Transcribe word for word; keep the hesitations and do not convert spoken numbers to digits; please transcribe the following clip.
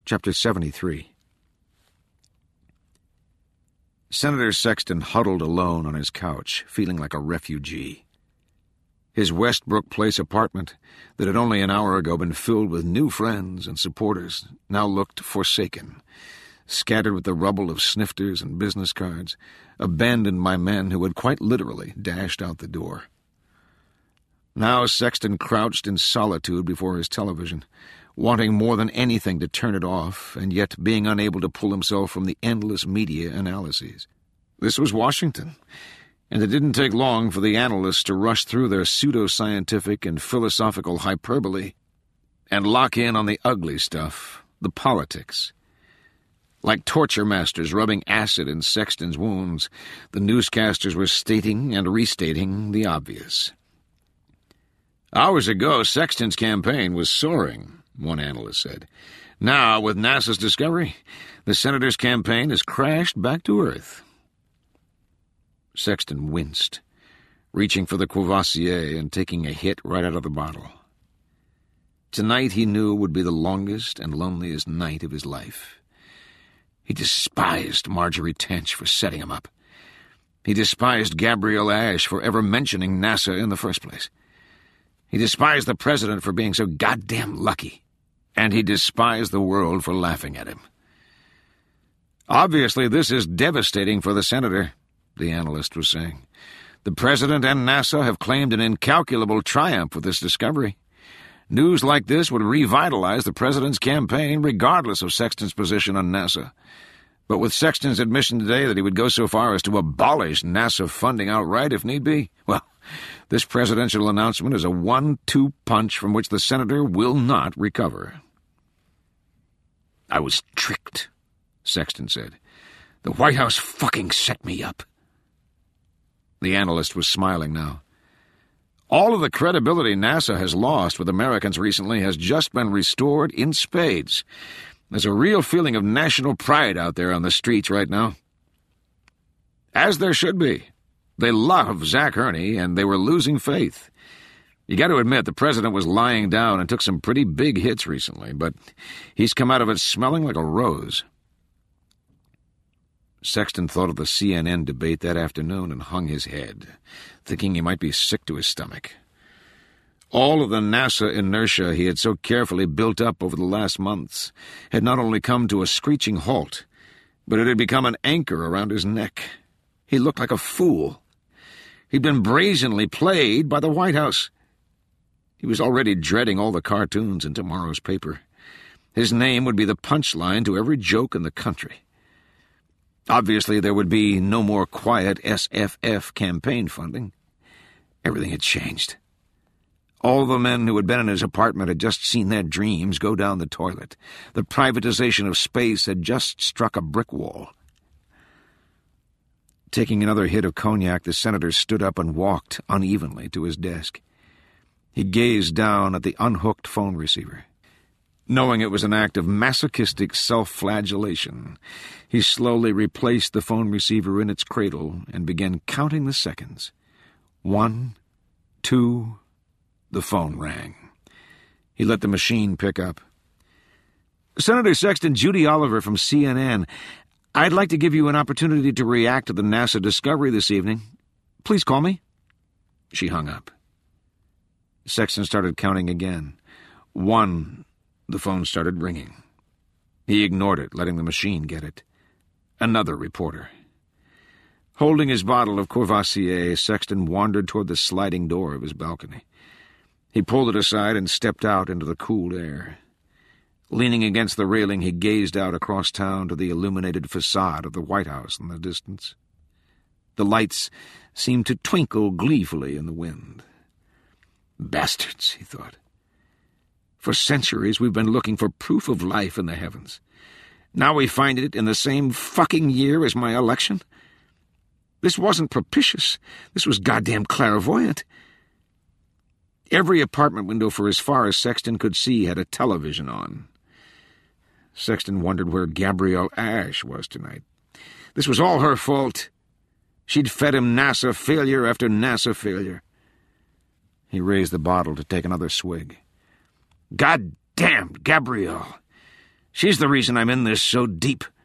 Chapter seventy-three. Senator Sexton huddled alone on his couch, feeling like a refugee. His Westbrook Place apartment, that had only an hour ago been filled with new friends and supporters, now looked forsaken, scattered with the rubble of snifters and business cards, abandoned by men who had quite literally dashed out the door. Now Sexton crouched in solitude before his television, wanting more than anything to turn it off, and yet being unable to pull himself from the endless media analyses. This was Washington, and it didn't take long for the analysts to rush through their pseudo-scientific and philosophical hyperbole and lock in on the ugly stuff, the politics. Like torture masters rubbing acid in Sexton's wounds, the newscasters were stating and restating the obvious. Hours ago, Sexton's campaign was soaring, one analyst said. Now, with NASA's discovery, the senator's campaign has crashed back to Earth. Sexton winced, reaching for the Courvoisier and taking a hit right out of the bottle. Tonight, he knew, would be the longest and loneliest night of his life. He despised Marjorie Tench for setting him up. He despised Gabrielle Ash for ever mentioning NASA in the first place. He despised the president for being so goddamn lucky. And he despised the world for laughing at him. Obviously, this is devastating for the senator, the analyst was saying. The president and NASA have claimed an incalculable triumph with this discovery. News like this would revitalize the president's campaign regardless of Sexton's position on NASA. But with Sexton's admission today that he would go so far as to abolish NASA funding outright if need be, well, this presidential announcement is a one two punch from which the senator will not recover. I was tricked, Sexton said. The White House fucking set me up. The analyst was smiling now. All of the credibility NASA has lost with Americans recently has just been restored in spades. There's a real feeling of national pride out there on the streets right now. As there should be. They love Zach Hurney, and they were losing faith. You got to admit, the president was lying down and took some pretty big hits recently, but he's come out of it smelling like a rose. Sexton thought of the C N N debate that afternoon and hung his head, thinking he might be sick to his stomach. All of the NASA inertia he had so carefully built up over the last months had not only come to a screeching halt, but it had become an anchor around his neck. He looked like a fool. He'd been brazenly played by the White House. He was already dreading all the cartoons in tomorrow's paper. His name would be the punchline to every joke in the country. Obviously, there would be no more quiet S F F campaign funding. Everything had changed. All the men who had been in his apartment had just seen their dreams go down the toilet. The privatization of space had just struck a brick wall. Taking another hit of cognac, the senator stood up and walked unevenly to his desk. He gazed down at the unhooked phone receiver. Knowing it was an act of masochistic self-flagellation, he slowly replaced the phone receiver in its cradle and began counting the seconds. One, two, the phone rang. He let the machine pick up. Senator Sexton, Judy Oliver from C N N. I'd like to give you an opportunity to react to the NASA discovery this evening. Please call me. She hung up. Sexton started counting again. One. The phone started ringing. He ignored it, letting the machine get it. Another reporter. Holding his bottle of Courvoisier, Sexton wandered toward the sliding door of his balcony. He pulled it aside and stepped out into the cool air. Leaning against the railing, he gazed out across town to the illuminated facade of the White House in the distance. The lights seemed to twinkle gleefully in the wind. Bastards, he thought. For centuries we've been looking for proof of life in the heavens. Now we find it in the same fucking year as my election? This wasn't propitious. This was goddamn clairvoyant. Every apartment window for as far as Sexton could see had a television on. Sexton wondered where Gabrielle Ash was tonight. This was all her fault. She'd fed him NASA failure after NASA failure. He raised the bottle to take another swig. God damn, Gabrielle! She's the reason I'm in this so deep.